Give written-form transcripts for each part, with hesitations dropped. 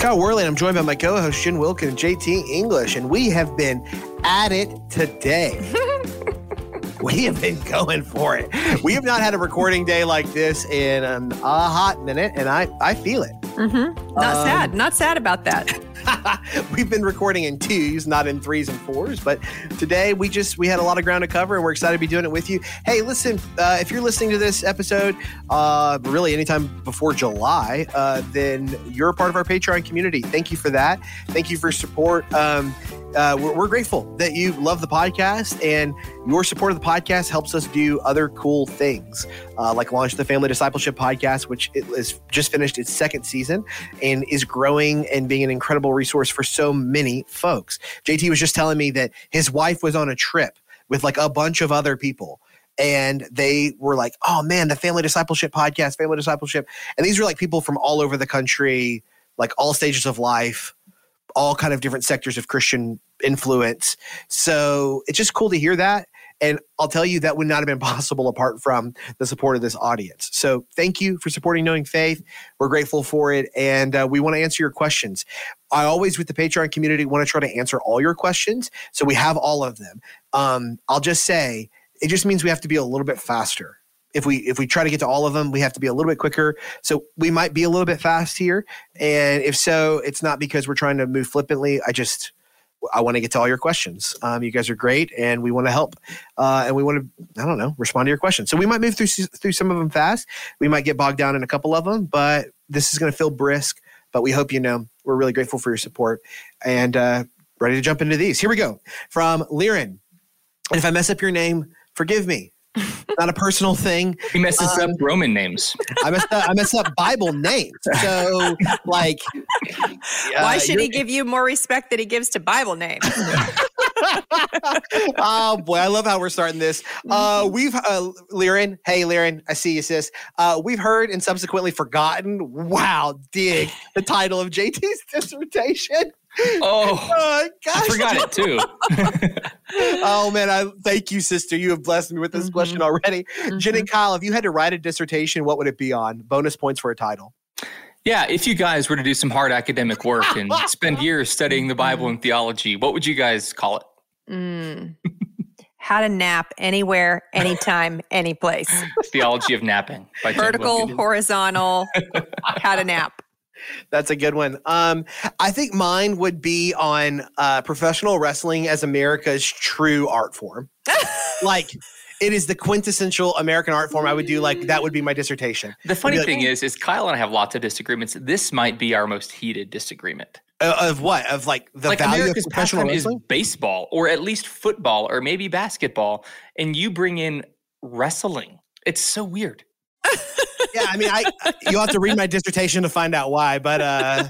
Scott Worley, and I'm joined by my co-host Jen Wilkin and JT English, and we have been at it today. We have been going for it. We have not had a recording day like this in a hot minute, and I feel it. Mm-hmm. Not sad about that. We've been recording in twos, not in threes and fours, but today we had a lot of ground to cover, and we're excited to be doing it with you. Hey, listen, if you're listening to this episode, really anytime before July, then you're a part of our Patreon community. Thank you for that. Thank you for support. We're grateful that you love the podcast, and your support of the podcast helps us do other cool things, like launch the Family Discipleship Podcast, which is just finished its second season and is growing and being an incredible resource for so many folks. JT was just telling me that his wife was on a trip with like a bunch of other people, and they were like, oh man, the Family Discipleship Podcast, Family Discipleship. And these were like people from all over the country, like all stages of life, all kind of different sectors of Christian influence. So it's just cool to hear that. And I'll tell you, that would not have been possible apart from the support of this audience. So thank you for supporting Knowing Faith. We're grateful for it. And we want to answer your questions. I always, with the Patreon community, want to try to answer all your questions. So we have all of them. I'll just say, it just means we have to be a little bit faster. If we try to get to all of them, we have to be a little bit quicker. So we might be a little bit fast here. And if so, it's not because we're trying to move flippantly. I want to get to all your questions. You guys are great, and we want to help. And we want to, respond to your questions. So we might move through some of them fast. We might get bogged down in a couple of them, but this is going to feel brisk. But we hope we're really grateful for your support and ready to jump into these. Here we go. From Liren. And if I mess up your name, forgive me. Not a personal thing. He messes up Roman names. I messed up Bible names. So, like, why should he give you more respect than he gives to Bible names? Oh boy, I love how we're starting this. We've Liren. Hey, Liren, I see you, sis. We've heard and subsequently forgotten. Wow, dig the title of JT's dissertation. Oh, gosh. I forgot it too. Oh man, I thank you, sister. You have blessed me with this question already. Jen and Kyle, if you had to write a dissertation, what would it be on? Bonus points for a title. Yeah, if you guys were to do some hard academic work and spend years studying the Bible and theology, what would you guys call it? How to nap anywhere, anytime, any place. Theology of napping. By Vertical, horizontal, how to nap. That's a good one. I think mine would be on professional wrestling as America's true art form. Like, it is the quintessential American art form. I would do that would be my dissertation. The funny thing is Kyle and I have lots of disagreements. This might be our most heated disagreement. Of what? Of the value America's of professional wrestling? Is baseball, or at least football, or maybe basketball, and you bring in wrestling. It's so weird. Yeah, I mean, you'll have to read my dissertation to find out why, but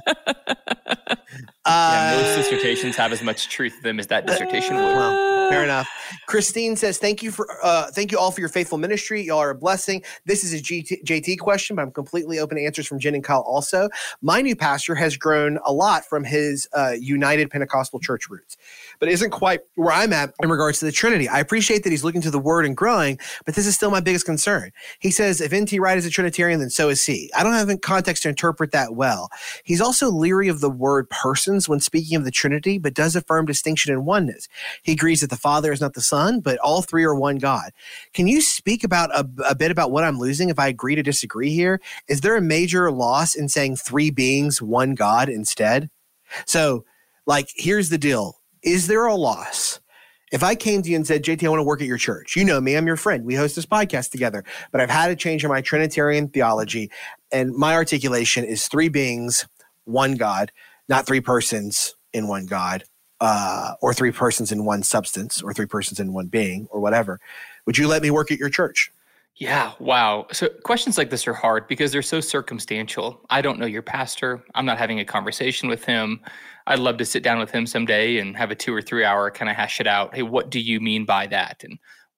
most dissertations have as much truth to them as that dissertation would. Well, fair enough. Christine says, thank you all for your faithful ministry. Y'all are a blessing. This is a JT question, but I'm completely open to answers from Jen and Kyle also. My new pastor has grown a lot from his United Pentecostal Church roots, but isn't quite where I'm at in regards to the Trinity. I appreciate that he's looking to the Word and growing, but this is still my biggest concern. He says, if N.T. Wright is a Trinitarian, then so is he. I don't have context to interpret that well. He's also leery of the word persons when speaking of the Trinity, but does affirm distinction and oneness. He agrees that the Father is not the Son, but all three are one God. Can you speak about a bit about what I'm losing if I agree to disagree here? Is there a major loss in saying three beings, one God instead? So, here's the deal. Is there a loss? If I came to you and said, JT, I want to work at your church. You know me, I'm your friend. We host this podcast together, but I've had to change my Trinitarian theology, and my articulation is three beings, one God, not three persons in one God, or three persons in one substance, or three persons in one being, or whatever. Would you let me work at your church? Yeah, wow. So questions like this are hard because they're so circumstantial. I don't know your pastor. I'm not having a conversation with him. I'd love to sit down with him someday and have a 2 or 3 hour kind of hash it out. Hey, what do you mean by that? And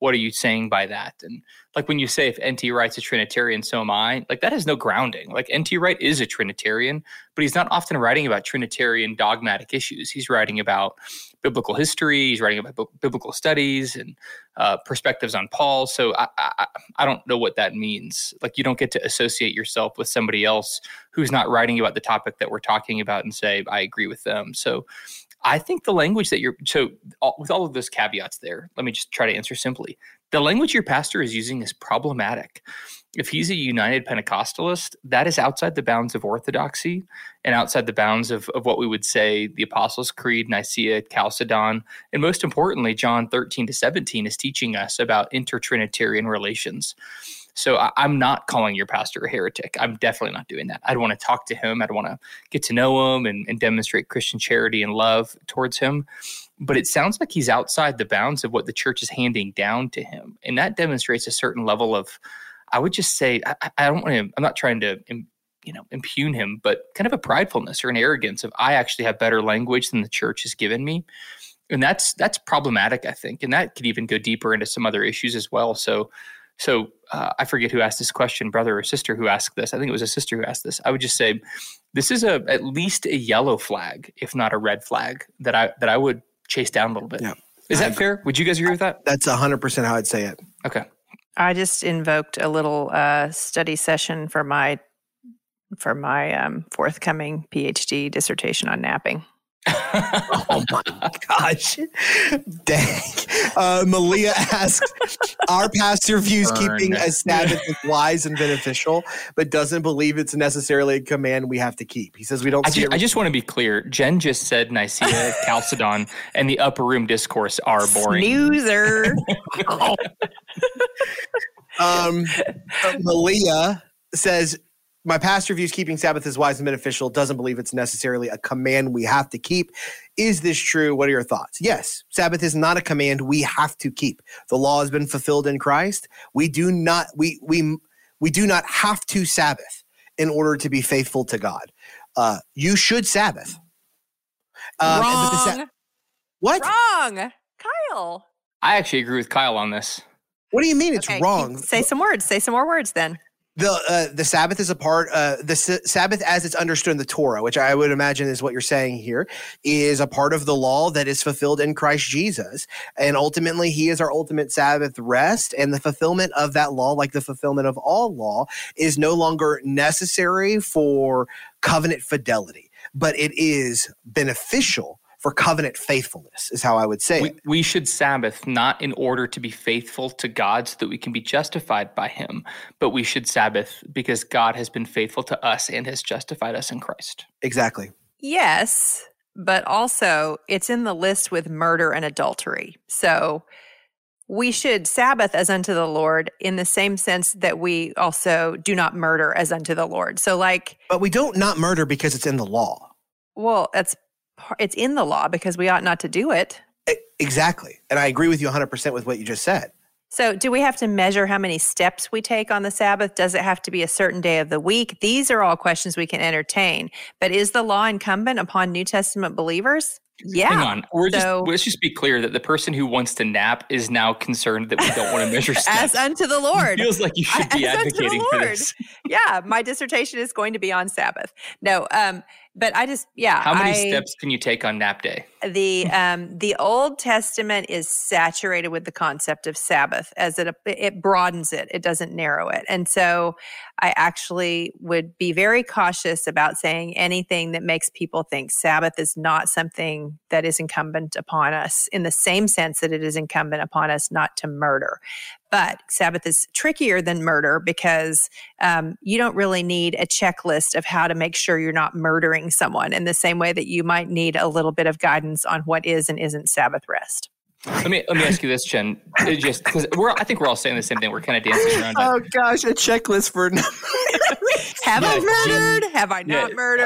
what are you saying by that? And like when you say if N.T. Wright's a Trinitarian, so am I, like that has no grounding. Like N.T. Wright is a Trinitarian, but he's not often writing about Trinitarian dogmatic issues. He's writing about biblical history. He's writing about biblical studies and perspectives on Paul. So I don't know what that means. Like you don't get to associate yourself with somebody else who's not writing about the topic that we're talking about and say, I agree with them. So I think the language that with all of those caveats there, let me just try to answer simply. The language your pastor is using is problematic. If he's a United Pentecostalist, that is outside the bounds of orthodoxy and outside the bounds of what we would say the Apostles' Creed, Nicaea, Chalcedon, and most importantly, John 13-17 is teaching us about intertrinitarian relations. So I'm not calling your pastor a heretic. I'm definitely not doing that. I'd want to talk to him. I'd want to get to know him and demonstrate Christian charity and love towards him. But it sounds like he's outside the bounds of what the church is handing down to him. And that demonstrates a certain level of, I would just say, I don't want to, I'm not trying to, impugn him, but kind of a pridefulness or an arrogance of I actually have better language than the church has given me. And that's problematic, I think. And that could even go deeper into some other issues as well. So I forget who asked this question, brother or sister who asked this. I think it was a sister who asked this. I would just say this is at least a yellow flag, if not a red flag, that I would chase down a little bit. Yeah. Is that fair? Would you guys agree with that? That's 100% how I'd say it. Okay. I just invoked a little study session for my forthcoming PhD dissertation on napping. Oh my gosh. Dang. Malia asks, our pastor views keeping a Sabbath as wise and beneficial, but doesn't believe it's necessarily a command we have to keep. He says we don't I just want to be clear. Jen just said Nicaea, Chalcedon, and the upper room discourse are boring. Snoozer. Malia says, my pastor views keeping Sabbath as wise and beneficial, doesn't believe it's necessarily a command we have to keep. Is this true? What are your thoughts? Yes, Sabbath is not a command we have to keep. The law has been fulfilled in Christ. We do not have to Sabbath in order to be faithful to God. You should Sabbath. Wrong. What? Wrong. Kyle. I actually agree with Kyle on this. What do you mean it's wrong? Say some words. Say some more words then. The Sabbath is a part, the Sabbath as it's understood in the Torah, which I would imagine is what you're saying here, is a part of the law that is fulfilled in Christ Jesus. And ultimately, he is our ultimate Sabbath rest. And the fulfillment of that law, like the fulfillment of all law, is no longer necessary for covenant fidelity, but it is beneficial for covenant faithfulness, is how I would say it. We should Sabbath not in order to be faithful to God so that we can be justified by him, but we should Sabbath because God has been faithful to us and has justified us in Christ. Exactly. Yes, but also it's in the list with murder and adultery. So we should Sabbath as unto the Lord in the same sense that we also do not murder as unto the Lord. So but we don't not murder because it's in the law. Well, it's in the law because we ought not to do it. Exactly. And I agree with you 100% with what you just said. So do we have to measure how many steps we take on the Sabbath? Does it have to be a certain day of the week? These are all questions we can entertain. But is the law incumbent upon New Testament believers? Yeah. Hang on. Let's just be clear that the person who wants to nap is now concerned that we don't want to measure steps. As unto the Lord. It feels like you should be advocating for this. Yeah, my dissertation is going to be on Sabbath. No, but How many steps can you take on nap day? The Old Testament is saturated with the concept of Sabbath as it broadens it. It doesn't narrow it. And so I actually would be very cautious about saying anything that makes people think Sabbath is not something that is incumbent upon us in the same sense that it is incumbent upon us not to murder. But Sabbath is trickier than murder because you don't really need a checklist of how to make sure you're not murdering someone in the same way that you might need a little bit of guidance on what is and isn't Sabbath rest. Let me ask you this, Jen. Just because I think we're all saying the same thing. We're kind of dancing around. Oh gosh, a checklist for have I murdered? Have I not murdered?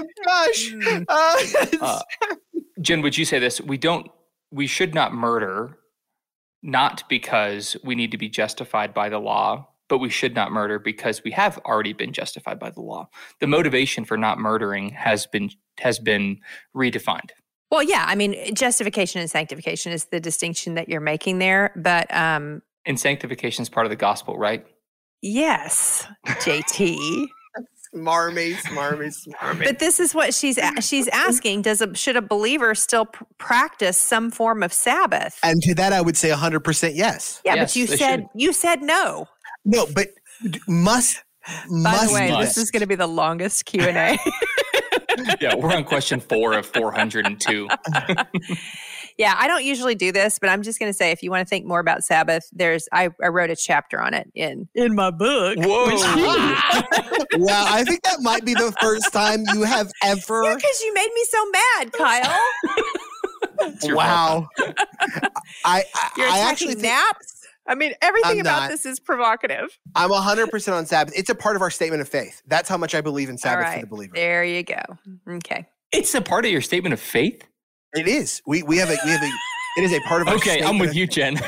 Oh gosh. Jen, would you say this? We should not murder, not because we need to be justified by the law, but we should not murder because we have already been justified by the law. The motivation for not murdering has been redefined. Well, yeah. I mean, justification and sanctification is the distinction that you're making there. But And sanctification is part of the gospel, right? Yes, JT. Smarmy. But this is what she's asking: should a believer still practice some form of Sabbath? And to that, I would say 100% yes. Yeah, Yes, but you said no. No, but must. By the way, must. this is going to be the longest Q&A. Yeah, we're on question 4 of 402. Yeah, I don't usually do this, but I'm just going to say, if you want to think more about Sabbath, I wrote a chapter on it in my book. Whoa. Wow, I think that might be the first time you have ever. Yeah, because you made me so mad, Kyle. It's your Wow. fault. I You're actually attacking think naps. I mean, everything I'm about not. this is provocative. I'm 100% on Sabbath. It's a part of our statement of faith. That's how much I believe in All Sabbath for right, the believer. there you go. Okay. It's a part of your statement of faith? It is. We have a. It is a part of our. Okay, I'm with you, Jen.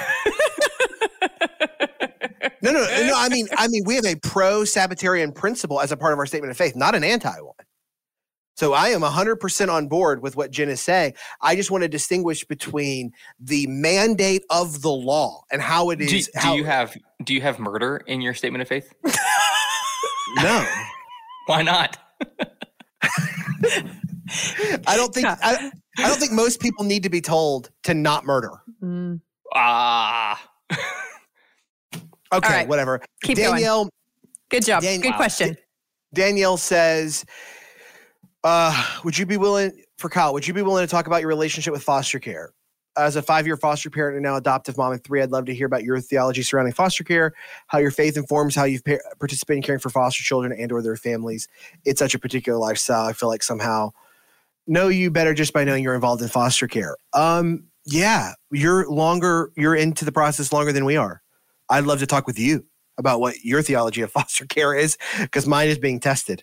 No. I mean, we have a pro-Sabbatarian principle as a part of our statement of faith, not an anti one. So I am 100% on board with what Jen is saying. I just want to distinguish between the mandate of the law and how it is. Do you have murder in your statement of faith? No. Why not? I don't think most people need to be told to not murder. Mm. Okay, right. whatever. Keep Danielle, going. Good job. Good question. Danielle says, would you be willing to talk about your relationship with foster care? As a 5-year foster parent and now adoptive mom of 3, I'd love to hear about your theology surrounding foster care, how your faith informs how you've participated in caring for foster children and or their families. It's such a particular lifestyle. I feel like somehow know you better just by knowing you're involved in foster care. Yeah, you're into the process longer than we are. I'd love to talk with you about what your theology of foster care is, because mine is being tested.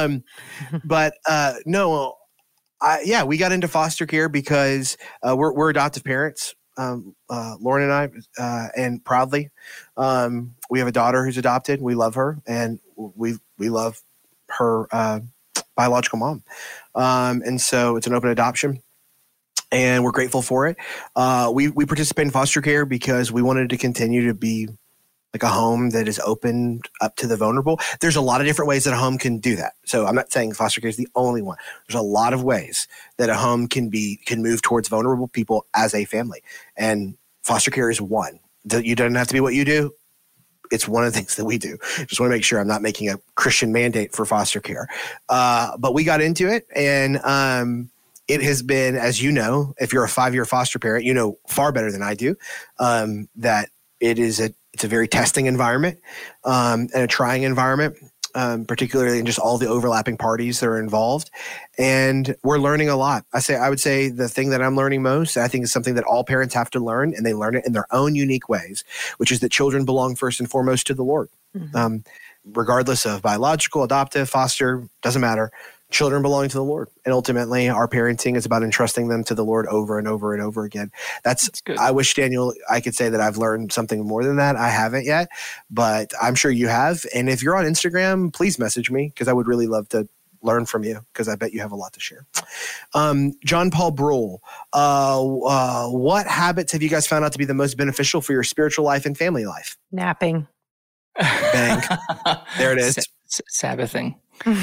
But no, we got into foster care because we're adoptive parents, Lauren and I, and proudly. We have a daughter who's adopted. We love her, and we love her biological mom. And so it's an open adoption, and we're grateful for it. We participate in foster care because we wanted to continue to be like a home that is opened up to the vulnerable. There's a lot of different ways that a home can do that. So I'm not saying foster care is the only one. There's a lot of ways that a home can move towards vulnerable people as a family. And foster care is one. You don't have to be what you do. It's one of the things that we do. Just want to make sure I'm not making a Christian mandate for foster care. But we got into it, and it has been, as you know, if you're a 5-year foster parent, you know far better than I do, that it's a very testing environment and a trying environment, particularly in just all the overlapping parties that are involved. And we're learning a lot. I would say the thing that I'm learning most, I think is something that all parents have to learn, and they learn it in their own unique ways, which is that children belong first and foremost to the Lord. Mm-hmm. Regardless of biological, adoptive, foster, doesn't matter. Children belong to the Lord. And ultimately, our parenting is about entrusting them to the Lord over and over and over again. That's good. I wish, Daniel, I could say that I've learned something more than that. I haven't yet, but I'm sure you have. And if you're on Instagram, please message me, because I would really love to learn from you, because I bet you have a lot to share. John Paul Brule, what habits have you guys found out to be the most beneficial for your spiritual life and family life? Napping. Bang. There it is. Sabbathing.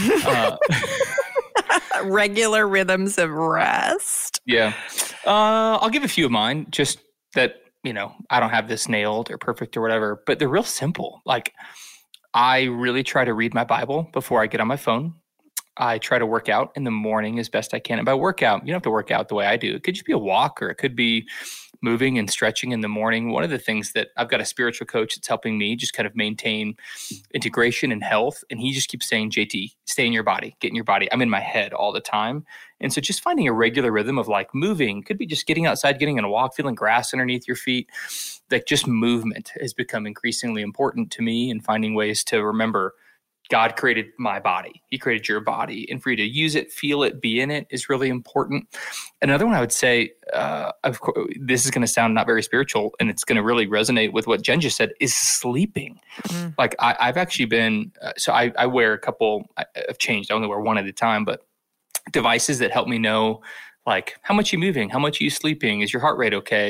Regular rhythms of rest. Yeah. I'll give a few of mine, just that, I don't have this nailed or perfect or whatever, but they're real simple. Like, I really try to read my Bible before I get on my phone. I try to work out in the morning as best I can. And by workout, you don't have to work out the way I do. It could just be a walk, or it could be moving and stretching in the morning. One of the things that I've got a spiritual coach that's helping me just kind of maintain integration and health. And he just keeps saying, JT, stay in your body, get in your body. I'm in my head all the time. And so just finding a regular rhythm of like moving, could be just getting outside, getting on a walk, feeling grass underneath your feet. Like just movement has become increasingly important to me, and finding ways to remember God created my body. He created your body. And for you to use it, feel it, be in it is really important. Another one I would say, of course, this is going to sound not very spiritual, and it's going to really resonate with what Jen just said, is sleeping. Mm-hmm. Like I've actually been, so I wear a couple, I've changed. I only wear one at a time, but devices that help me know like how much you moving, how much are you sleeping, is your heart rate okay?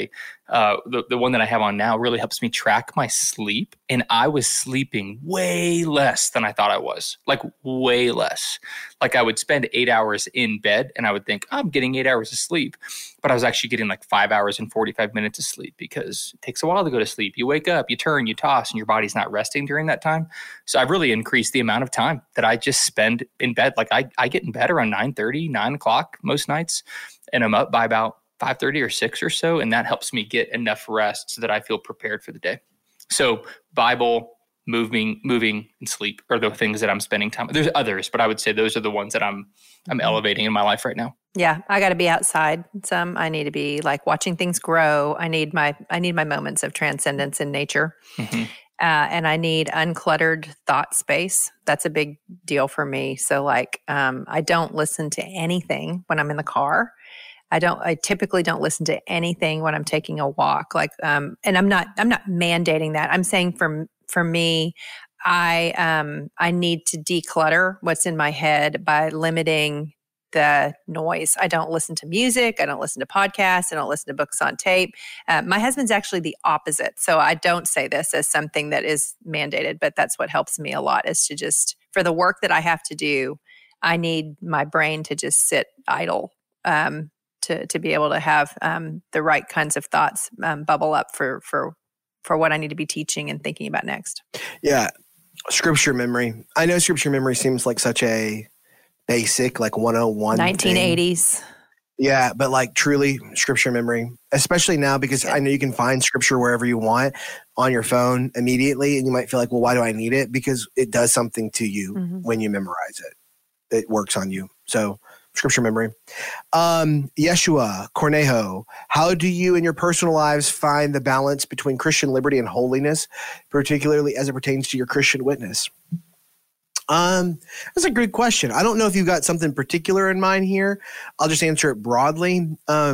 the one that I have on now really helps me track my sleep. And I was sleeping way less than I thought I was, like way less. Like I would spend 8 hours in bed and I would think I'm getting 8 hours of sleep, but I was actually getting like 5 hours and 45 minutes of sleep because it takes a while to go to sleep. You wake up, you turn, you toss, and your body's not resting during that time. So I've really increased the amount of time that I just spend in bed. Like I get in bed around 9:30, 9 o'clock most nights, and I'm up by about 5:30 or 6 or so. And that helps me get enough rest so that I feel prepared for the day. So Bible, moving, and sleep are the things that I'm spending time. There's others, but I would say those are the ones that I'm elevating in my life right now. Yeah, I got to be outside some. I need to be like watching things grow. I need my moments of transcendence in nature. Mm-hmm. And I need uncluttered thought space. That's a big deal for me. So like, I don't listen to anything when I'm in the car. I typically don't listen to anything when I'm taking a walk. Like, and I'm not mandating that. I'm saying for me, I need to declutter what's in my head by limiting the noise. I don't listen to music. I don't listen to podcasts. I don't listen to books on tape. My husband's actually the opposite. So I don't say this as something that is mandated, but that's what helps me a lot is to just, for the work that I have to do, I need my brain to just sit idle, to be able to have the right kinds of thoughts bubble up for what I need to be teaching and thinking about next. Yeah. Scripture memory. I know scripture memory seems like such a basic, like 101 1980s. thing. Yeah, but like truly scripture memory, especially now because I know you can find scripture wherever you want on your phone immediately. And you might feel like, well, why do I need it? Because it does something to you when you memorize it. It works on you. So scripture memory. Yeshua Cornejo, how do you in your personal lives find the balance between Christian liberty and holiness, particularly as it pertains to your Christian witness? That's a good question. I don't know if you've got something particular in mind here. I'll just answer it broadly.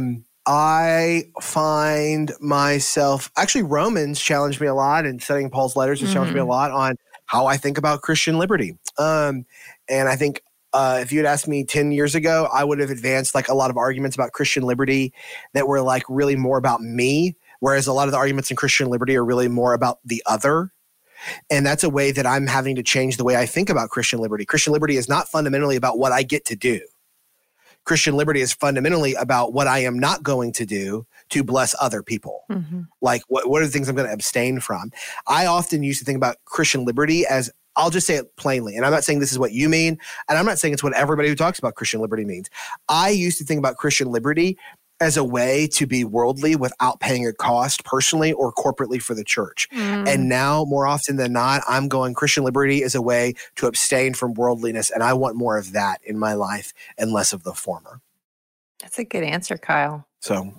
I find myself, actually Romans challenged me a lot, and studying Paul's letters has challenged me a lot on how I think about Christian liberty. And I think if you had asked me 10 years ago, I would have advanced like a lot of arguments about Christian liberty that were like really more about me, whereas a lot of the arguments in Christian liberty are really more about the other. And that's a way that I'm having to change the way I think about Christian liberty. Christian liberty is not fundamentally about what I get to do. Christian liberty is fundamentally about what I am not going to do to bless other people. Like what are the things I'm going to abstain from? I often used to think about Christian liberty as, I'll just say it plainly, and I'm not saying this is what you mean, and I'm not saying it's what everybody who talks about Christian liberty means. I used to think about Christian liberty as a way to be worldly without paying a cost personally or corporately for the church. And now, more often than not, I'm going Christian liberty is a way to abstain from worldliness, and I want more of that in my life and less of the former. That's a good answer, Kyle. So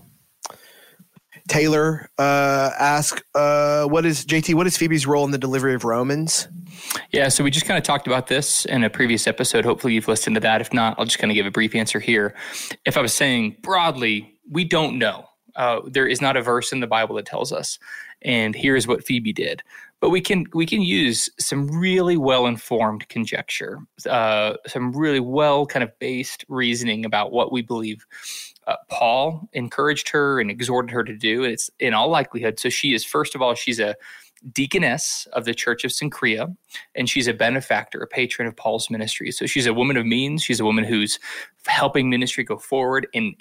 Taylor asked, what is Phoebe's role in the delivery of Romans? Yeah, so we just kind of talked about this in a previous episode. Hopefully you've listened to that. If not, I'll just kind of give a brief answer here. If I was saying broadly, we don't know. There is not a verse in the Bible that tells us, and here's what Phoebe did. But we can use some really well-informed conjecture, some really well kind of based reasoning about what we believe Paul encouraged her and exhorted her to do. It's in all likelihood. So she is, first of all, she's a deaconess of the Church of Cenchrea, and she's a benefactor, a patron of Paul's ministry. So she's a woman of means. She's a woman who's helping ministry go forward in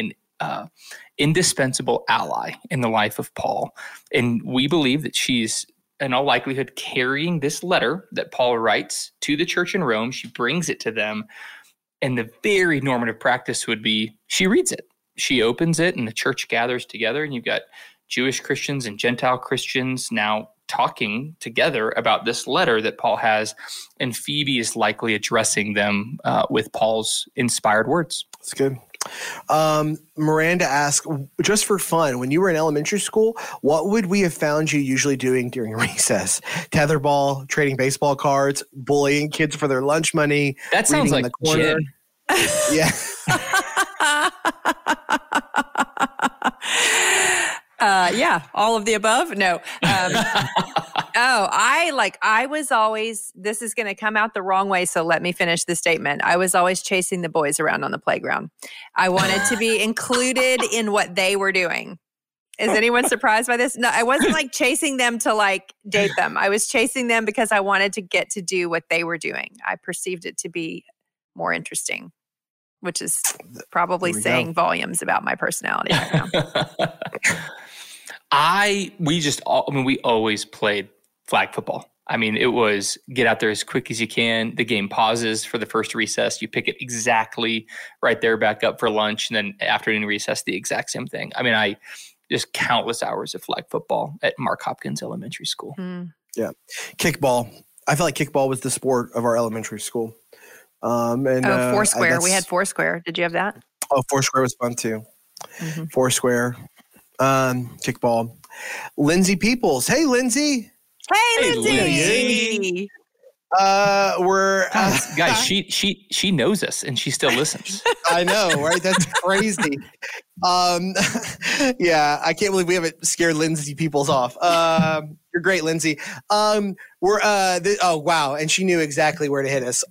indispensable ally in the life of Paul. And we believe that she's in all likelihood carrying this letter that Paul writes to the church in Rome. She brings it to them. And the very normative practice would be she reads it. She opens it and the church gathers together, and you've got Jewish Christians and Gentile Christians now talking together about this letter that Paul has, and Phoebe is likely addressing them with Paul's inspired words. That's good. Miranda asked, just for fun, when you were in elementary school, what would we have found you usually doing during recess? Tetherball, trading baseball cards, bullying kids for their lunch money. That sounds like Jen. Yeah. Yeah, all of the above. No. I was always, this is going to come out the wrong way, so let me finish the statement. I was always chasing the boys around on the playground. I wanted to be included in what they were doing. Is anyone surprised by this? No, I wasn't like chasing them to like date them. I was chasing them because I wanted to get to do what they were doing. I perceived it to be more interesting, which is probably saying volumes about my personality right now. We always played flag football. I mean, it was get out there as quick as you can. The game pauses for the first recess. You pick it exactly right there back up for lunch. And then afternoon recess, the exact same thing. I mean, I just countless hours of flag football at Mark Hopkins Elementary School. Yeah. Kickball. I feel like kickball was the sport of our elementary school. Foursquare. We had Foursquare. Did you have that? Oh, Foursquare was fun too. Foursquare. Kickball. Lindsay Peoples. Hey, Lindsay. Hey, Lindsay. Guys, she knows us and she still listens. I know, right? That's crazy. Yeah, I can't believe we haven't scared Lindsay Peoples off. You're great, Lindsay. Oh wow, and she knew exactly where to hit us.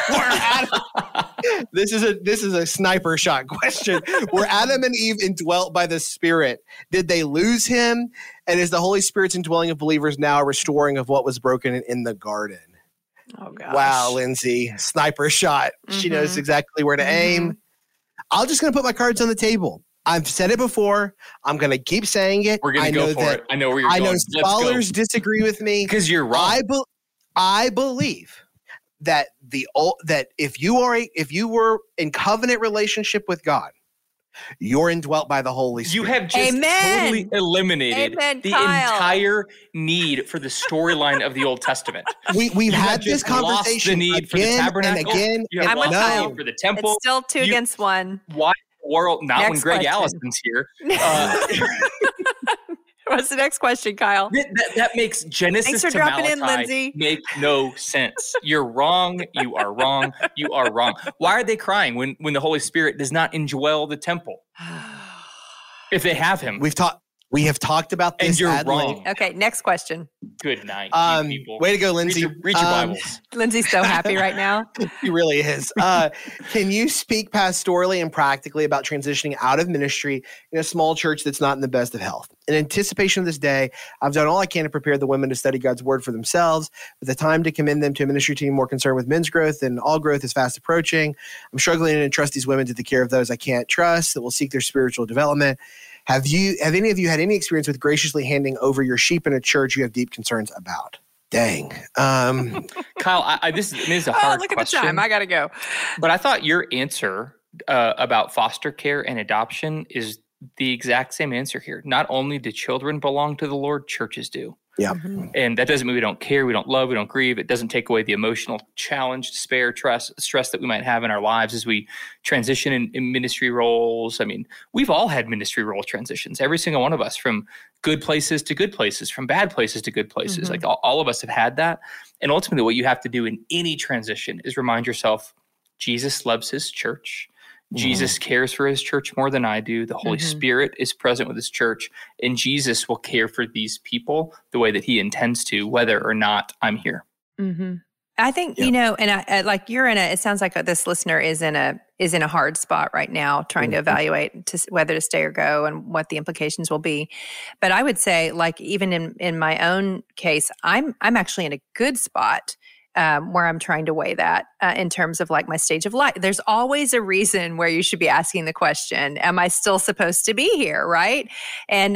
This is a sniper shot question. Were Adam and Eve indwelt by the Spirit? Did they lose him? And is the Holy Spirit's indwelling of believers now a restoring of what was broken in the garden? Oh gosh. Wow, Lindsay, sniper shot. She knows exactly where to aim. I'm just going to put my cards on the table. I've said it before. I'm going to keep saying it. We're going to go for it. I know where you're going. I know scholars disagree with me. Because you're wrong. I believe that if you were in covenant relationship with God, you're indwelt by the Holy Spirit. You have just totally eliminated the entire need for the storyline of the Old Testament. We've had this conversation. The need for the tabernacle. And again. I'm with the need for the temple. It's still 2 against 1. Why in the world? Not Next when Greg question. Allison's here. What's the next question, Kyle? That makes Genesis Thanks for to dropping Malachi in, Lindsay. make no sense. You're wrong. You are wrong. You are wrong. Why are they crying when the Holy Spirit does not indwell the temple? If they have him. We have talked about this. And you're wrong. Okay, next question. Good night, you people. Way to go, Lindsay. Read your Bibles. Lindsay's so happy right now. He really is. Can you speak pastorally and practically about transitioning out of ministry in a small church that's not in the best of health? In anticipation of this day, I've done all I can to prepare the women to study God's word for themselves, but the time to commend them to a ministry team more concerned with men's growth and all growth is fast approaching. I'm struggling to entrust these women to the care of those I can't trust that will seek their spiritual development. Have any of you had any experience with graciously handing over your sheep in a church you have deep concerns about? Dang. Kyle, this is a hard look at question. the time. I got to go. But I thought your answer about foster care and adoption is the exact same answer here. Not only do children belong to the Lord, churches do. Yeah. And that doesn't mean we don't care, we don't love, we don't grieve. It doesn't take away the emotional challenge, despair, stress that we might have in our lives as we transition in ministry roles. I mean, we've all had ministry role transitions, every single one of us, from good places to good places, from bad places to good places. Like all of us have had that. And ultimately, what you have to do in any transition is remind yourself, Jesus loves his church. Jesus cares for his church more than I do. The Holy Spirit is present with his church, and Jesus will care for these people the way that he intends to, whether or not I'm here. I think, and I like you're in it sounds like this listener is in a hard spot right now, trying to evaluate whether to stay or go and what the implications will be. But I would say, like, even in my own case, I'm actually in a good spot. Where I'm trying to weigh that in terms of like my stage of life. There's always a reason where you should be asking the question, am I still supposed to be here? Right. And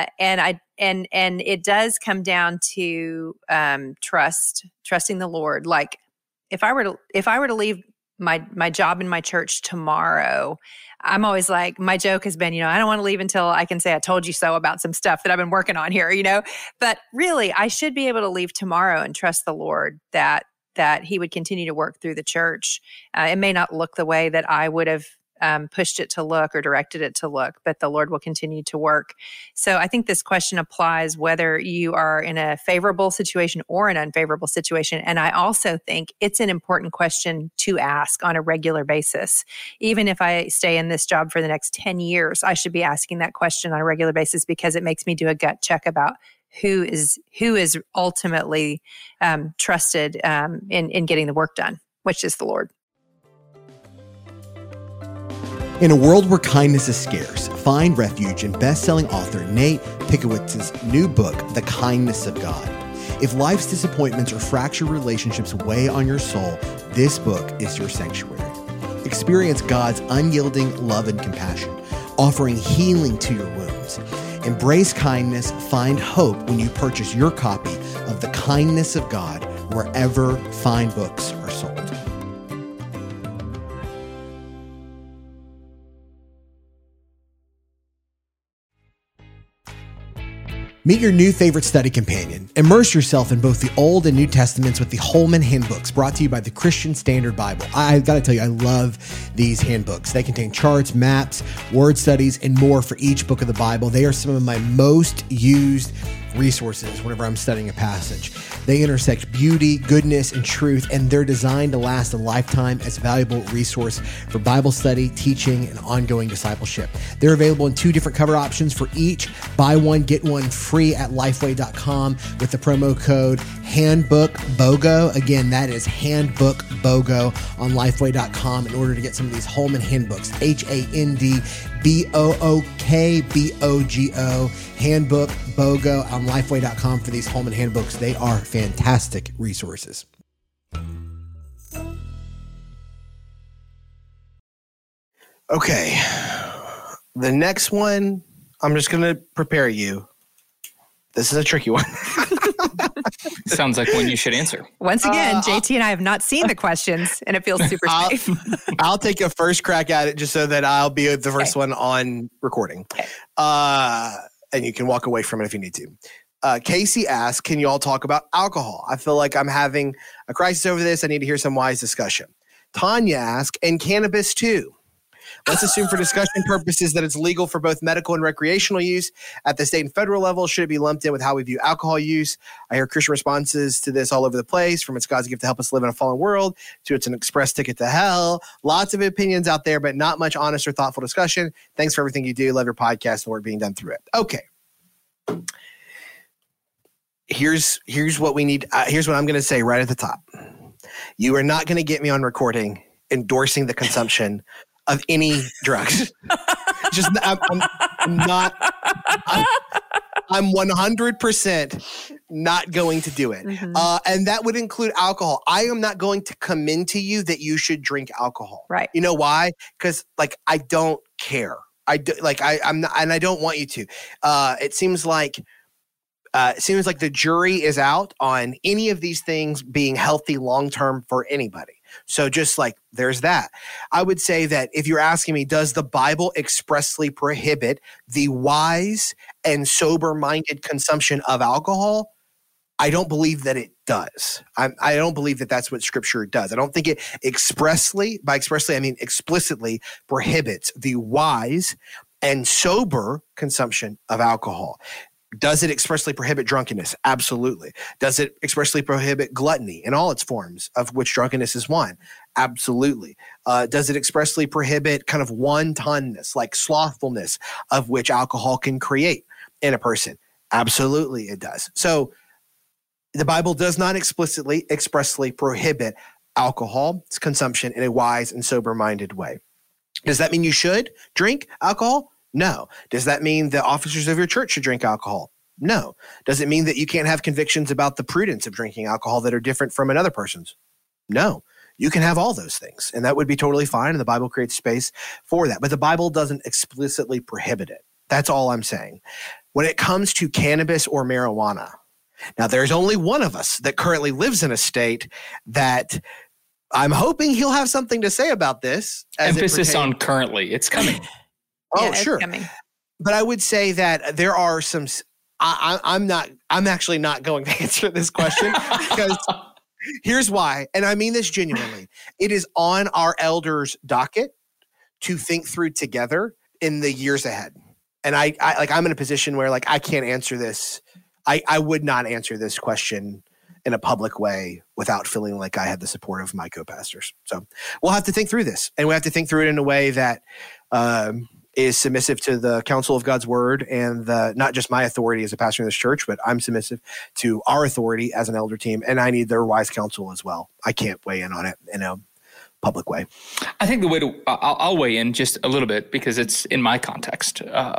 it does come down to trusting the Lord. Like if I were to leave my job in my church tomorrow, I'm always like, my joke has been, I don't want to leave until I can say I told you so about some stuff that I've been working on here, but really I should be able to leave tomorrow and trust the Lord that he would continue to work through the church. It may not look the way that I would have pushed it to look or directed it to look, but the Lord will continue to work. So I think this question applies whether you are in a favorable situation or an unfavorable situation. And I also think it's an important question to ask on a regular basis. Even if I stay in this job for the next 10 years, I should be asking that question on a regular basis because it makes me do a gut check about who is ultimately trusted in getting the work done, which is the Lord. In a world where kindness is scarce, find refuge in best-selling author Nate Pickowitz's new book, The Kindness of God. If life's disappointments or fractured relationships weigh on your soul, this book is your sanctuary. Experience God's unyielding love and compassion, offering healing to your wounds. Embrace kindness, find hope when you purchase your copy of The Kindness of God wherever fine books are sold. Meet your new favorite study companion. Immerse yourself in both the Old and New Testaments with the Holman Handbooks, brought to you by the Christian Standard Bible. I've got to tell you, I love these handbooks. They contain charts, maps, word studies, and more for each book of the Bible. They are some of my most used resources whenever I'm studying a passage. They intersect beauty, goodness, and truth, and they're designed to last a lifetime as a valuable resource for Bible study, teaching, and ongoing discipleship. They're available in 2 different cover options for each. Buy one, get one free at Lifeway.com with the promo code HandbookBOGO. Again, that is HandbookBOGO on Lifeway.com in order to get some of these Holman Handbooks. HandbookBOGO. Handbook BOGO on Lifeway.com for these Holman Handbooks. They are fantastic resources. Okay. The next one, I'm just going to prepare you. This is a tricky one. Sounds like one you should answer. Once again, JT and I have not seen the questions, and it feels super safe. I'll take a first crack at it just so that I'll be the first one on recording. Okay. And you can walk away from it if you need to. Casey asked, can you all talk about alcohol? I feel like I'm having a crisis over this. I need to hear some wise discussion. Tanya asked, and cannabis too. Let's assume for discussion purposes that it's legal for both medical and recreational use at the state and federal level. Should it be lumped in with how we view alcohol use? I hear Christian responses to this all over the place, from it's God's gift to help us live in a fallen world to it's an express ticket to hell. Lots of opinions out there, but not much honest or thoughtful discussion. Thanks for everything you do. Love your podcast and work being done through it. Okay. Here's what we need. Here's what I'm going to say right at the top. You are not going to get me on recording endorsing the consumption of any drugs. I'm 100% not going to do it. Mm-hmm. And that would include alcohol. I am not going to commend to you that you should drink alcohol. Right. You know why? Because I don't care. I'm not, and I don't want you to. It seems like the jury is out on any of these things being healthy long-term for anybody. So just there's that. I would say that if you're asking me, does the Bible expressly prohibit the wise and sober-minded consumption of alcohol? I don't believe that it does. I don't believe that that's what Scripture does. I don't think it explicitly prohibits the wise and sober consumption of alcohol. Does it expressly prohibit drunkenness? Absolutely. Does it expressly prohibit gluttony in all its forms, of which drunkenness is one? Absolutely. Does it expressly prohibit kind of wantonness, like slothfulness, of which alcohol can create in a person? Absolutely, it does. So the Bible does not expressly prohibit alcohol's consumption in a wise and sober-minded way. Does that mean you should drink alcohol? No. Does that mean the officers of your church should drink alcohol? No. Does it mean that you can't have convictions about the prudence of drinking alcohol that are different from another person's? No. You can have all those things, and that would be totally fine, and the Bible creates space for that. But the Bible doesn't explicitly prohibit it. That's all I'm saying. When it comes to cannabis or marijuana, now there's only one of us that currently lives in a state that I'm hoping he'll have something to say about this. Emphasis on currently. It's coming. Oh, sure. But I would say that there are some, I'm actually not going to answer this question because here's why. And I mean this genuinely. It is on our elders' docket to think through together in the years ahead. And I'm in a position where I can't answer this. I would not answer this question in a public way without feeling like I had the support of my co-pastors. So we'll have to think through this, and we have to think through it in a way that, is submissive to the counsel of God's word and not just my authority as a pastor in this church, but I'm submissive to our authority as an elder team, and I need their wise counsel as well. I can't weigh in on it, public way. I think the way to, I'll weigh in just a little bit because it's in my context.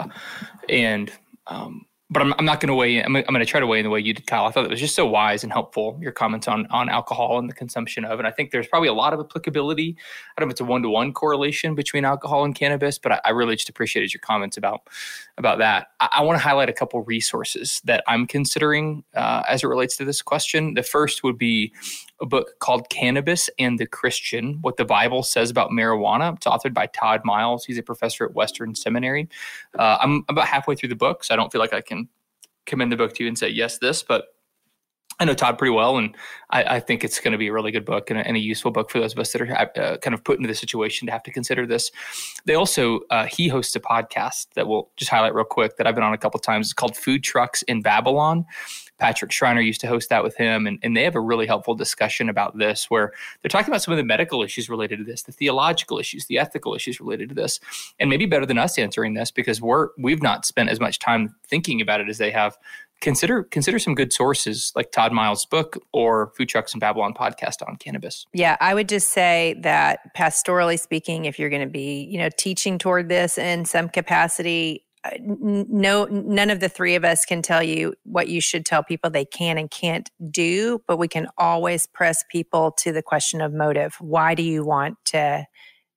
But I'm not going to weigh in. I'm going to try to weigh in the way you did, Kyle. I thought it was just so wise and helpful, your comments on alcohol and the consumption of. And I think there's probably a lot of applicability. I don't know if it's a one-to-one correlation between alcohol and cannabis, but I really just appreciated your comments about that. I want to highlight a couple resources that I'm considering as it relates to this question. The first would be a book called Cannabis and the Christian, What the Bible Says About Marijuana. It's authored by Todd Miles. He's a professor at Western Seminary. I'm about halfway through the book, so I don't feel like I can commend the book to you and say, yes, this, but I know Todd pretty well, and I think it's going to be a really good book and a useful book for those of us that are kind of put into the situation to have to consider this. They also, he hosts a podcast that we'll just highlight real quick that I've been on a couple of times. It's called Food Trucks in Babylon. Patrick Schreiner used to host that with him, and they have a really helpful discussion about this where they're talking about some of the medical issues related to this, the theological issues, the ethical issues related to this, and maybe better than us answering this because we've not spent as much time thinking about it as they have. Consider some good sources like Todd Miles' book or Food Trucks in Babylon podcast on cannabis. Yeah, I would just say that pastorally speaking, if you're going to be, teaching toward this in some capacity, none of the three of us can tell you what you should tell people they can and can't do, but we can always press people to the question of motive. Why do you want to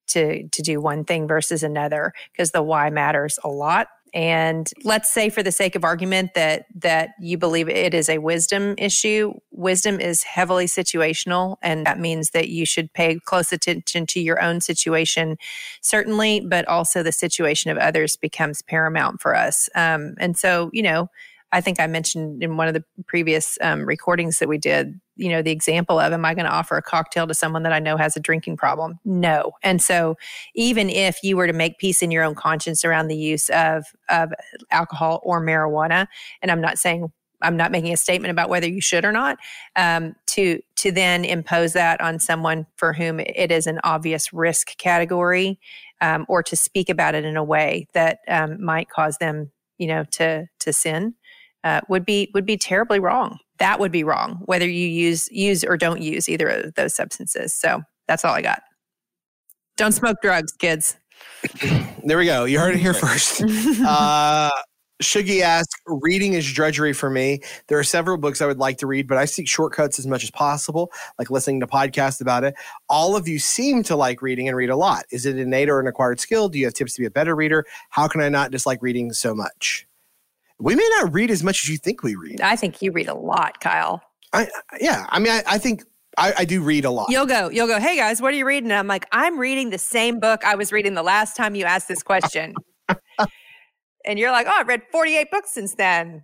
do one thing versus another? Because the why matters a lot. And let's say for the sake of argument that you believe it is a wisdom issue. Wisdom is heavily situational, and that means that you should pay close attention to your own situation, certainly, but also the situation of others becomes paramount for us. And so, I think I mentioned in one of the previous recordings that we did, the example of, am I going to offer a cocktail to someone that I know has a drinking problem? No. And so even if you were to make peace in your own conscience around the use of alcohol or marijuana, and I'm not making a statement about whether you should or not, to then impose that on someone for whom it is an obvious risk category, or to speak about it in a way that might cause them, to sin. Would be terribly wrong. That would be wrong, whether you use or don't use either of those substances. So that's all I got. Don't smoke drugs, kids. There we go. You heard it here first. Shuggy asks, reading is drudgery for me. There are several books I would like to read, but I seek shortcuts as much as possible, like listening to podcasts about it. All of you seem to like reading and read a lot. Is it innate or an acquired skill? Do you have tips to be a better reader? How can I not dislike reading so much? We may not read as much as you think we read. I think you read a lot, Kyle. I think I do read a lot. You'll go, hey guys, what are you reading? And I'm like, I'm reading the same book I was reading the last time you asked this question. And you're like, oh, I've read 48 books since then.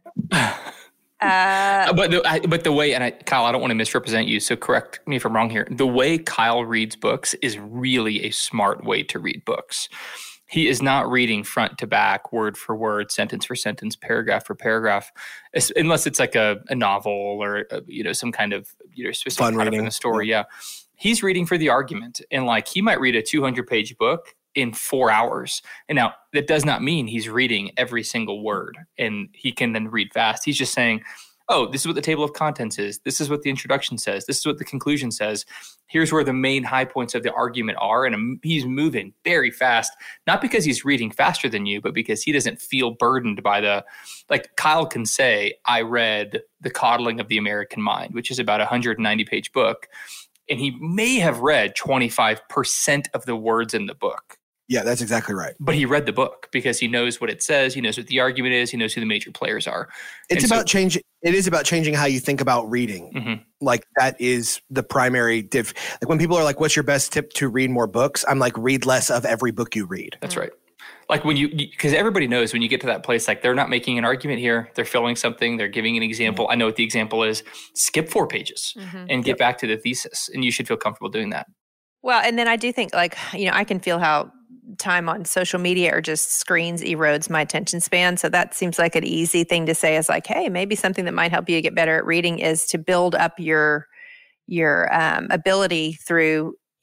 But the way, Kyle, I don't want to misrepresent you, so correct me if I'm wrong here. The way Kyle reads books is really a smart way to read books. He is not reading front to back, word for word, sentence for sentence, paragraph for paragraph, unless it's like a novel or some kind of specific fun part reading in the story. Yeah, he's reading for the argument, and he might read a 200-page book in 4 hours. And now that does not mean he's reading every single word, and he can then read fast. He's just saying, oh, this is what the table of contents is. This is what the introduction says. This is what the conclusion says. Here's where the main high points of the argument are. And he's moving very fast, not because he's reading faster than you, but because he doesn't feel burdened by Kyle can say, I read The Coddling of the American Mind, which is about a 190-page book. And he may have read 25% of the words in the book. Yeah, that's exactly right. But he read the book because he knows what it says. He knows what the argument is. He knows who the major players are. It is about changing how you think about reading. Mm-hmm. That is the primary diff. When people are like, what's your best tip to read more books? I'm like, read less of every book you read. That's right. Because everybody knows when you get to that place, they're not making an argument here. They're filling something. They're giving an example. Mm-hmm. I know what the example is. Skip 4 pages and get back to the thesis. And you should feel comfortable doing that. Well, and then I do think I can feel how time on social media or just screens erodes my attention span. So that seems like an easy thing to say is hey, maybe something that might help you get better at reading is to build up your ability through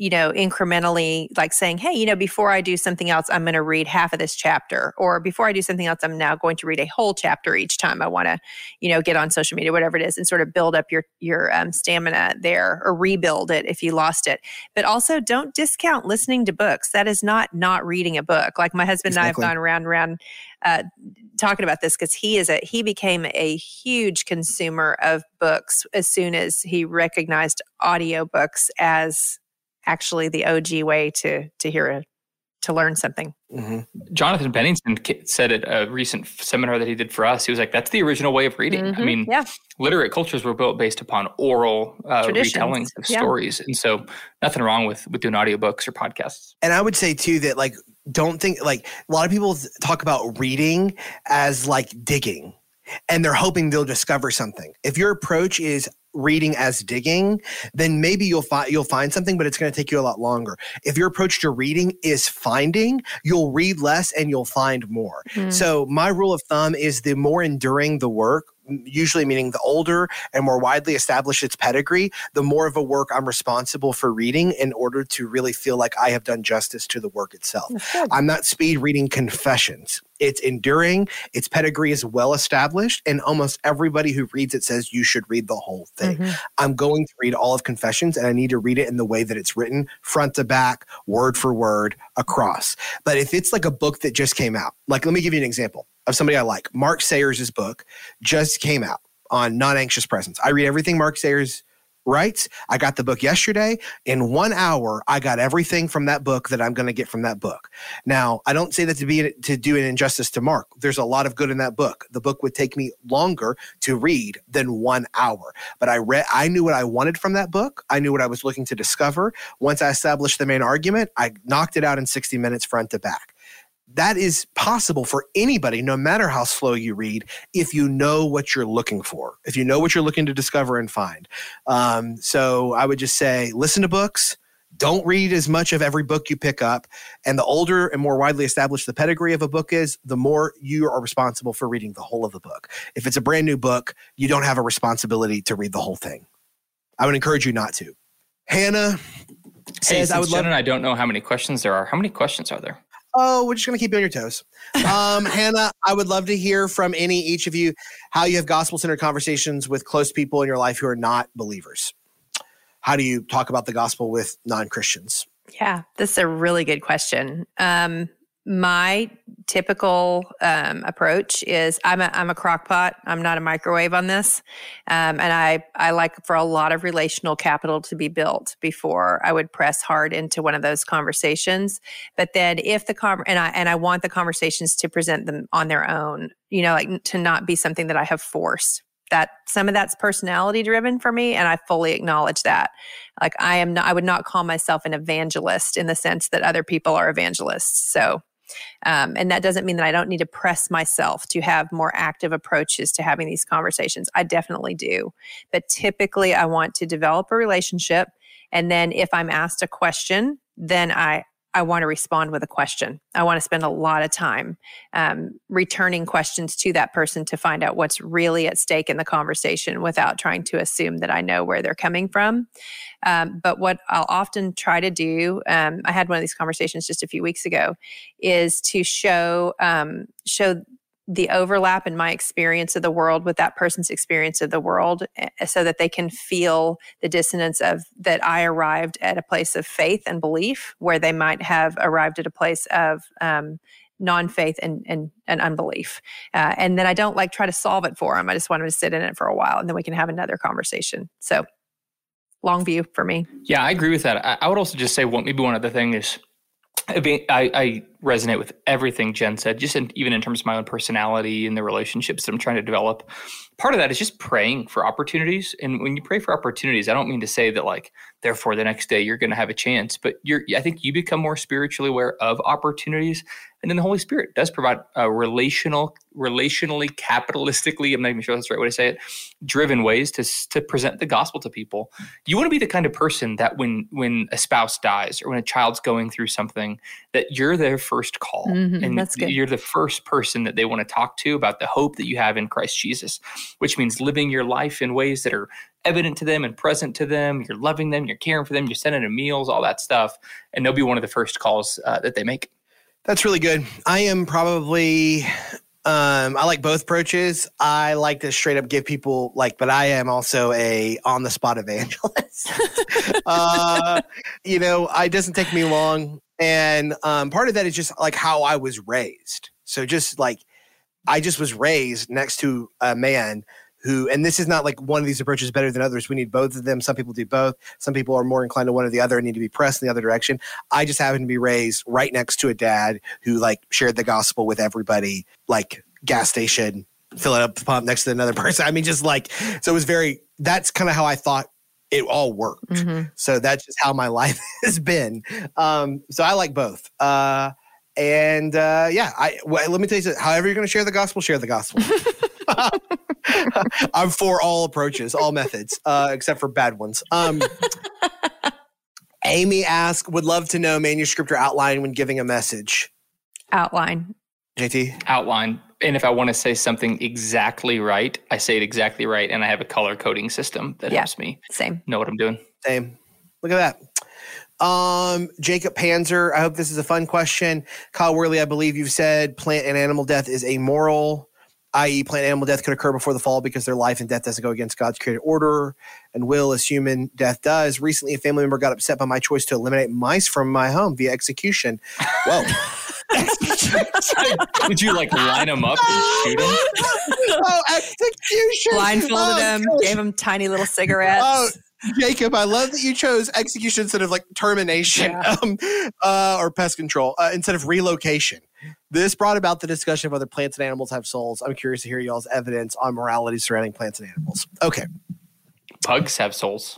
incrementally like saying, hey, before I do something else, I'm going to read half of this chapter, or before I do something else, I'm now going to read a whole chapter each time I want to, get on social media, whatever it is, and sort of build up your stamina there, or rebuild it if you lost it. But also don't discount listening to books. That is not reading a book. Like my husband and I have gone around talking about this because he became a huge consumer of books as soon as he recognized audiobooks as actually the OG way to learn something. Mm-hmm. Jonathan Bennington said at a recent seminar that he did for us, he was like, that's the original way of reading. Mm-hmm. I mean, literate cultures were built based upon oral retellings of stories. And so nothing wrong with doing audiobooks or podcasts. And I would say too that like, don't think like a lot of people talk about reading as like digging, and they're hoping they'll discover something. If your approach is reading as digging, then maybe you'll find something, but it's going to take you a lot longer. If your approach to reading is finding, you'll read less and you'll find more. So my rule of thumb is the more enduring the work, usually meaning the older and more widely established its pedigree, the more of a work I'm responsible for reading in order to really feel like I have done justice to the work itself. I'm not speed reading Confessions. It's enduring, its pedigree is well established, and almost everybody who reads it says you should read the whole thing. I'm going to read all of Confessions, and I need to read it in the way that it's written, front to back, word for word, across. But if it's like a book that just came out, like let me give you an example of somebody I like. Mark Sayers' book just came out on Non-Anxious Presence. I read everything Mark Sayers writes. I got the book yesterday. In 1 hour, I got everything from that book that I'm going to get from that book. Now, I don't say that to do an injustice to Mark. There's a lot of good in that book. The book would take me longer to read than 1 hour. But I knew what I wanted from that book. I knew what I was looking to discover. Once I established the main argument, I knocked it out in 60 minutes front to back. That is possible for anybody, no matter how slow you read, if you know what you're looking for, if you know what you're looking to discover and find. So I would just say, listen to books. Don't read as much of every book you pick up. And the older and more widely established the pedigree of a book is, the more you are responsible for reading the whole of the book. If it's a brand new book, you don't have a responsibility to read the whole thing. I would encourage you not to. Hannah says, Jen and I don't know how many questions there are. How many questions are there? Oh, we're just going to keep you on your toes. Hannah, I would love to hear from each of you, how you have gospel-centered conversations with close people in your life who are not believers. How do you talk about the gospel with non-Christians? Yeah, this is a really good question. My typical approach is I'm a crock pot. I'm not a microwave on this. And I like for a lot of relational capital to be built before I would press hard into one of those conversations. But then if I want the conversations to present them on their own, like to not be something that I have forced. That some of that's personality driven for me, and I fully acknowledge that. Like I would not call myself an evangelist in the sense that other people are evangelists. So, and that doesn't mean that I don't need to press myself to have more active approaches to having these conversations. I definitely do. But typically I want to develop a relationship. And then if I'm asked a question, then I want to respond with a question. I want to spend a lot of time returning questions to that person to find out what's really at stake in the conversation without trying to assume that I know where they're coming from. But what I'll often try to do, I had one of these conversations just a few weeks ago, is to show the overlap in my experience of the world with that person's experience of the world, so that they can feel the dissonance of that I arrived at a place of faith and belief where they might have arrived at a place of non-faith and unbelief. And then I don't try to solve it for them. I just want them to sit in it for a while, and then we can have another conversation. So long view for me. Yeah, I agree with that. I would also just say maybe one other thing is, I resonate with everything Jen said, just even in terms of my own personality and the relationships that I'm trying to develop. Part of that is just praying for opportunities. And when you pray for opportunities, I don't mean to say that therefore the next day you're going to have a chance, but I think you become more spiritually aware of opportunities And then the Holy Spirit does provide relationally, capitalistically, I'm not even sure that's the right way to say it, driven ways to present the gospel to people. You want to be the kind of person that when a spouse dies or when a child's going through something, that you're their first call. And that's good. You're the first person that they want to talk to about the hope that you have in Christ Jesus, which means living your life in ways that are evident to them and present to them. You're loving them, you're caring for them, you're sending them meals, all that stuff. And they'll be one of the first calls that they make. That's really good. I am probably, I like both approaches. I like to straight up give people but I am also a on the spot evangelist. It doesn't take me long. And part of that is just like how I was raised. So just like, I just was raised next to a man who, and this is not like one of these approaches is better than others. We need both of them. Some people do both. Some people are more inclined to one or the other and need to be pressed in the other direction. I just happen to be raised right next to a dad who shared the gospel with everybody, gas station, filling up the pump next to another person. I mean, so it was that's kind of how I thought it all worked. Mm-hmm. So that's just how my life has been. So I like both. Let me tell you something. However you're going to share the gospel, share the gospel. I'm for all approaches, all methods, except for bad ones. Amy asks, would love to know manuscript or outline when giving a message. Outline. JT? Outline. And if I want to say something exactly right, I say it exactly right. And I have a color coding system that helps me know what I'm doing. Same. Look at that. Jacob Panzer, I hope this is a fun question. Kyle Worley, I believe you've said plant and animal death is amoral, i.e. plant and animal death could occur before the fall because their life and death doesn't go against God's created order and will as human death does. Recently, a family member got upset by my choice to eliminate mice from my home via execution. Whoa. Did you line them up and shoot them? Oh, execution. Blindfolded them, gave them tiny little cigarettes. Oh, Jacob, I love that you chose execution instead of termination or pest control instead of relocation. This brought about the discussion of whether plants and animals have souls. I'm curious to hear y'all's evidence on morality surrounding plants and animals. Okay. Pugs have souls.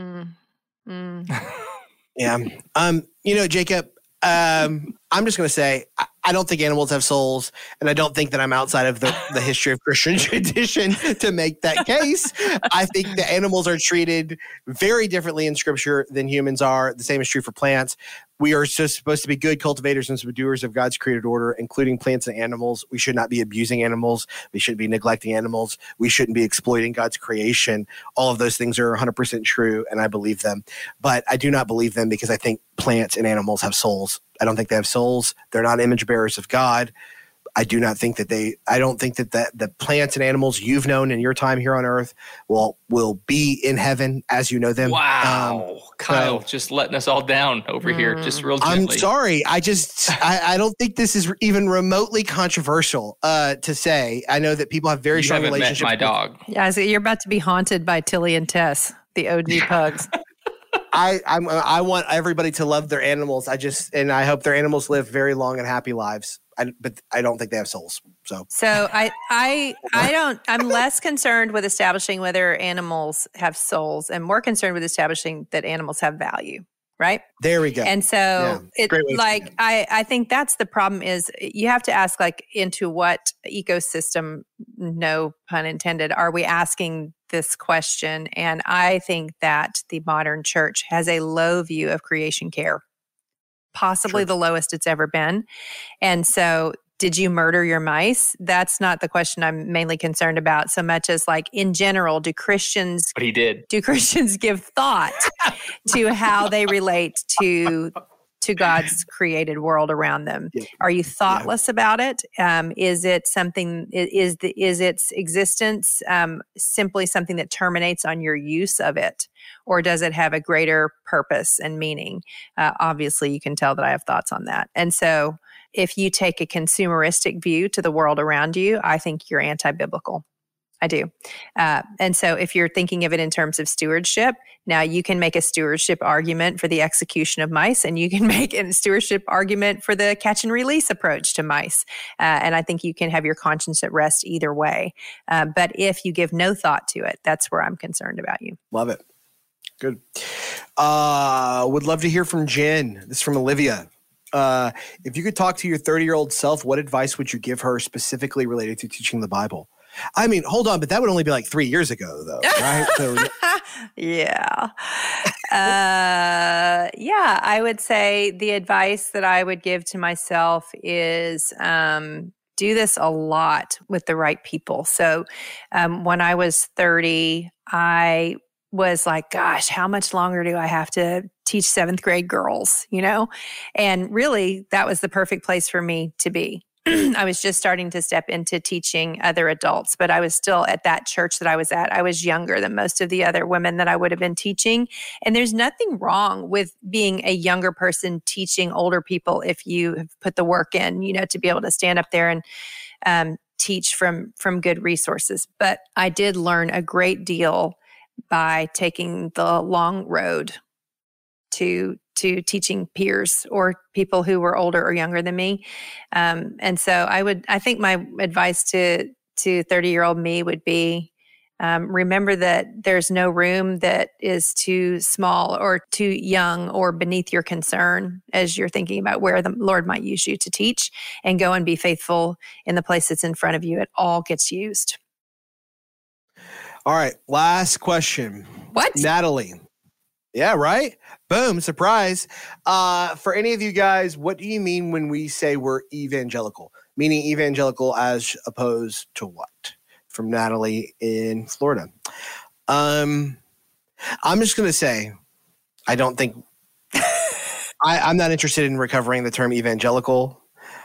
Yeah. Jacob, I'm just going to say, I don't think animals have souls, and I don't think that I'm outside of the history of Christian tradition to make that case. I think the animals are treated very differently in Scripture than humans are. The same is true for plants. We are just supposed to be good cultivators and subduers of God's created order, including plants and animals. We should not be abusing animals. We shouldn't be neglecting animals. We shouldn't be exploiting God's creation. All of those things are 100% true, and I believe them. But I do not believe them because I think plants and animals have souls. I don't think they have souls. They're not image bearers of God. I do not think that I don't think that the plants and animals you've known in your time here on earth will be in heaven as you know them. Wow. Kyle, just letting us all down over here, just real gently. I'm sorry. I don't think this is even remotely controversial to say. I know that people have very strong relationships. Met my dog. Yeah, so you're about to be haunted by Tilly and Tess, the OG pugs. I want everybody to love their animals. I hope their animals live very long and happy lives. But I don't think they have souls. So I'm less concerned with establishing whether animals have souls and more concerned with establishing that animals have value. Right? There we go. And so I think that's the problem is you have to ask into what ecosystem, no pun intended, are we asking this question? And I think that the modern church has a low view of creation care, possibly the lowest it's ever been. And so did you murder your mice? That's not the question I'm mainly concerned about so much as in general, do Christians give thought to how they relate to God's created world around them? Yeah. Are you thoughtless about it? Is it something, is its existence simply something that terminates on your use of it? Or does it have a greater purpose and meaning? Obviously, you can tell that I have thoughts on that. And so if you take a consumeristic view to the world around you, I think you're anti-biblical. I do. And so if you're thinking of it in terms of stewardship, now you can make a stewardship argument for the execution of mice, and you can make a stewardship argument for the catch and release approach to mice. And I think you can have your conscience at rest either way. But if you give no thought to it, that's where I'm concerned about you. Love it. Good. Would love to hear from Jen. This is from Olivia. If you could talk to your 30-year-old self, what advice would you give her specifically related to teaching the Bible? I mean, hold on, but that would only be like 3 years ago, though, right? So, yeah. Yeah, I would say the advice that I would give to myself is do this a lot with the right people. So when I was 30, I was like, gosh, how much longer do I have to teach 7th grade girls, you know? And really, that was the perfect place for me to be. I was just starting to step into teaching other adults, but I was still at that church that I was at. I was younger than most of the other women that I would have been teaching. And there's nothing wrong with being a younger person teaching older people if you have put the work in, you know, to be able to stand up there and teach from good resources. But I did learn a great deal by taking the long road to teaching peers or people who were older or younger than me. And so I think my advice to 30-year-old me would be, remember that there's no room that is too small or too young or beneath your concern as you're thinking about where the Lord might use you to teach, and go and be faithful in the place that's in front of you. It all gets used. All right. Last question. What? Natalie. Yeah, right? Boom. Surprise. For any of you guys, what do you mean when we say we're evangelical? Meaning evangelical as opposed to what? From Natalie in Florida. I'm just going to say, I don't think I'm not interested in recovering the term evangelical.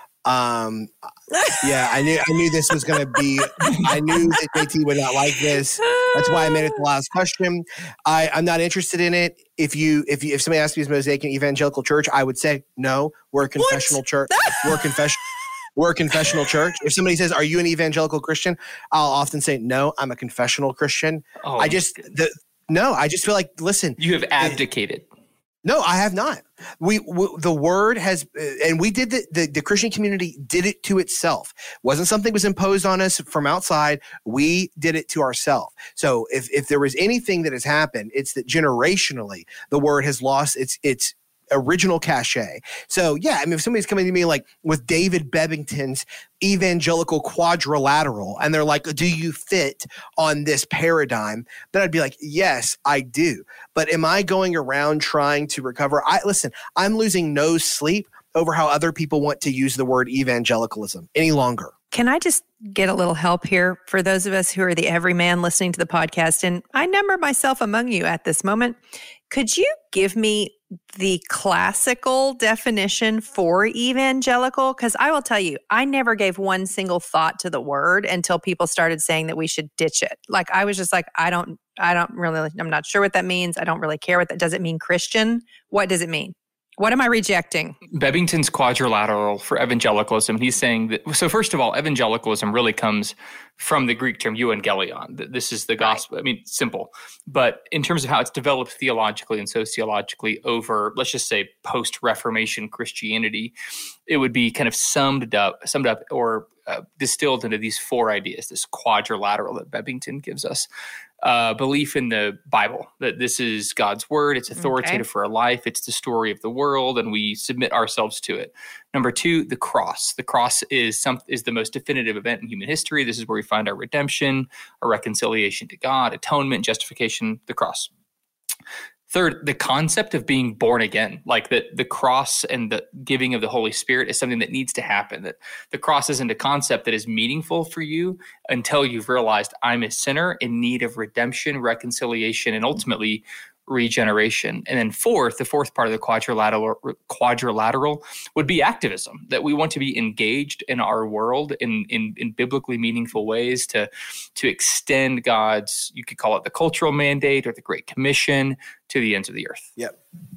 Yeah, I knew this was going to be, I knew that JT would not like this. That's why I made it the last question. I'm not interested in it. If somebody asked me, is Mosaic an evangelical church? I would say, no, we're a confessional church. We're a confessional church. If somebody says, are you an evangelical Christian? I'll often say, no, I'm a confessional Christian. Oh, I just feel like, listen. You have abdicated. No, I have not. The word has, and we did the Christian community did it to itself. Wasn't something was imposed on us from outside. We did it to ourselves. So if there was anything that has happened, it's that generationally the word has lost its original cachet. So yeah, I mean, if somebody's coming to me like with David Bebbington's evangelical quadrilateral, and they're like, do you fit on this paradigm? Then I'd be like, yes, I do. But am I going around trying to recover? Listen, I'm losing no sleep over how other people want to use the word evangelicalism any longer. Can I just get a little help here for those of us who are the everyman listening to the podcast? And I number myself among you at this moment. Could you give me the classical definition for evangelical? Because I will tell you, I never gave one single thought to the word until people started saying that we should ditch it. Like, I was just like, I'm not sure what that means. I don't really care what that does. It mean Christian? What does it mean? What am I rejecting? Bebbington's quadrilateral for evangelicalism. He's saying that, so first of all, evangelicalism really comes from the Greek term euangelion. This is the gospel. Right. I mean, simple. But in terms of how it's developed theologically and sociologically over, let's just say, post-Reformation Christianity, it would be kind of summed up or distilled into these 4 ideas, this quadrilateral that Bebbington gives us. Belief in the Bible, that this is God's word, it's authoritative for our life, it's the story of the world, and we submit ourselves to it. Number 2, the cross. The cross is the most definitive event in human history. This is where we find our redemption, our reconciliation to God, atonement, justification, the cross. 3rd, the concept of being born again, like that the cross and the giving of the Holy Spirit is something that needs to happen, that the cross isn't a concept that is meaningful for you until you've realized I'm a sinner in need of redemption, reconciliation, and ultimately regeneration. And then 4th, the 4th part of the quadrilateral would be activism, that we want to be engaged in our world in biblically meaningful ways to extend God's, you could call it the cultural mandate or the Great Commission, to the ends of the earth. Yep.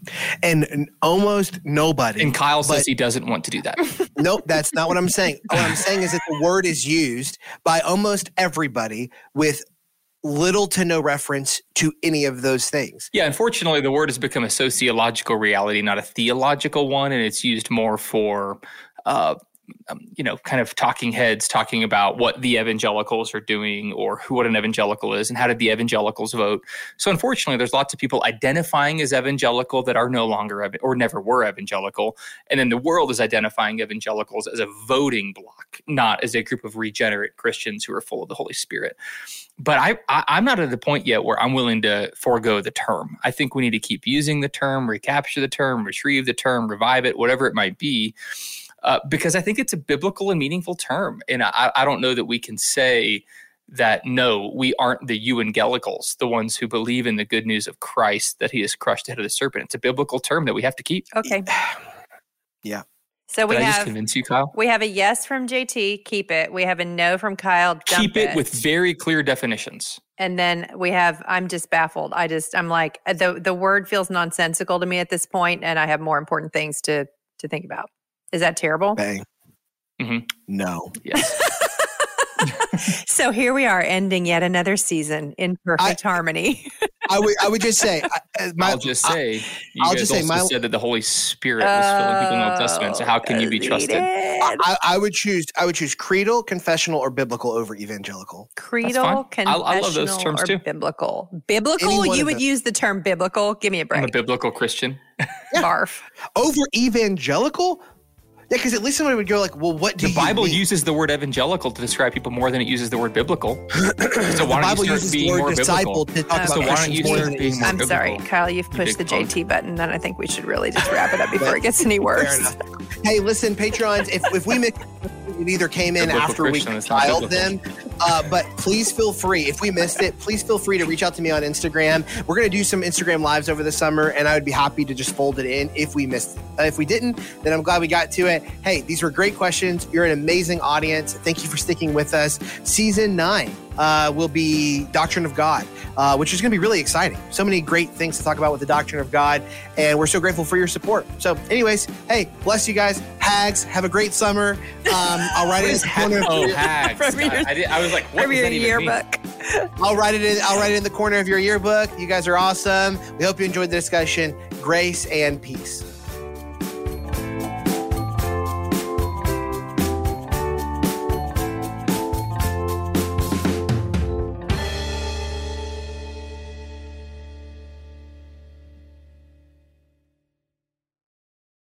And almost nobody. And Kyle says he doesn't want to do that. Nope, that's not what I'm saying. What I'm saying is that the word is used by almost everybody with little to no reference to any of those things. Yeah, unfortunately, the word has become a sociological reality, not a theological one, and it's used more for kind of talking heads talking about what the evangelicals are doing or what an evangelical is and how did the evangelicals vote. So unfortunately, there's lots of people identifying as evangelical that are no longer or never were evangelical. And then the world is identifying evangelicals as a voting bloc, not as a group of regenerate Christians who are full of the Holy Spirit. But I'm not at the point yet where I'm willing to forego the term. I think we need to keep using the term, recapture the term, retrieve the term, revive it, whatever it might be. Because I think it's a biblical and meaningful term. And I don't know that we can say that, no, we aren't the evangelicals, the ones who believe in the good news of Christ, that he has crushed the head of the serpent. It's a biblical term that we have to keep. Okay. Yeah. So Did I just convince you, Kyle? We have a yes from JT, keep it. We have a no from Kyle, dump keep it with very clear definitions. And then we have, I'm just baffled. I'm like, the word feels nonsensical to me at this point, and I have more important things to think about. Is that terrible? Bang. Mm-hmm. No. Yes. So here we are ending yet another season in perfect harmony. I would just say, you guys also said that the Holy Spirit was filling people in the Old Testament. So how can you be trusted? I would choose creedal, confessional, or biblical over evangelical. Creedal, confessional, I love those terms too. Biblical. Biblical? You would use the term biblical? Give me a break. I'm a biblical Christian. Yeah. Barf. Over evangelical? Yeah, because at least somebody would go like, well, what do the Bible mean? uses the word evangelical to describe people more than it uses the word biblical. So why don't you start being more biblical? So why don't you start being more biblical? I'm sorry, Kyle, you've pushed the JT button, then I think we should really just wrap it up before it gets any worse. Hey, listen, Patreons, if we missed it either came in after we compiled them, but please feel free. If we missed it, please feel free to reach out to me on Instagram. We're going to do some Instagram lives over the summer, and I would be happy to just fold it in if we missed it. If we didn't, then I'm glad we got to it. Hey, these were great questions. You're an amazing audience. Thank you for sticking with us. Season 9 will be Doctrine of God, which is going to be really exciting. So many great things to talk about with the Doctrine of God, and we're so grateful for your support. So anyways, hey, bless you guys. Hags, have a great summer. I'll write it in the corner. Hags. I was like, what does that even yearbook? mean? I'll write it in the corner of your yearbook. You guys are awesome. We hope you enjoyed the discussion. Grace and peace.